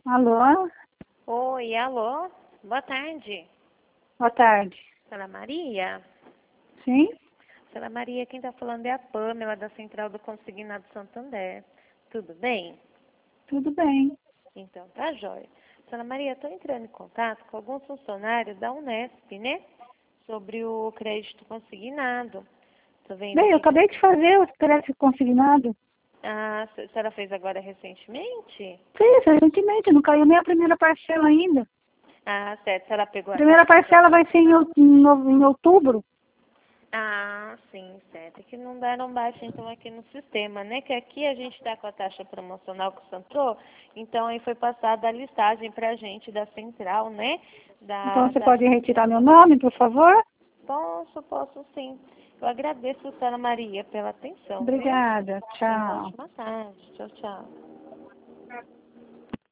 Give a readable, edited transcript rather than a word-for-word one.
Alô? Oi, alô? Boa tarde. Boa tarde. Senhora Maria? Sim? Senhora Maria, quem está falando é a Pamela, da Central do Consignado Santander. Tudo bem? Tudo bem. Então, tá jóia. Senhora Maria, estou entrando em contato com alguns funcionários da Unesp, né? Sobre o crédito consignado. Tô vendo Bem, eu aqui que... acabei de fazer o crédito consignado. Ah, a senhora fez agora recentemente? Fiz recentemente, não caiu nem a primeira parcela ainda. Ah, certo. A senhora pegou A a primeira taxa já? parcela vai ser em outubro. Ah, sim, certo. É que não deram baixa então aqui no sistema, né? Que aqui a gente está com a taxa promocional que o Santrô, então aí foi passada a listagem para a gente da central, né? Então Da, você da... pode retirar meu nome, por favor? Posso sim. Eu agradeço, Sra. Maria, pela atenção, viu? Obrigada. Tenha uma Tchau. ótima tarde. Tchau, tchau.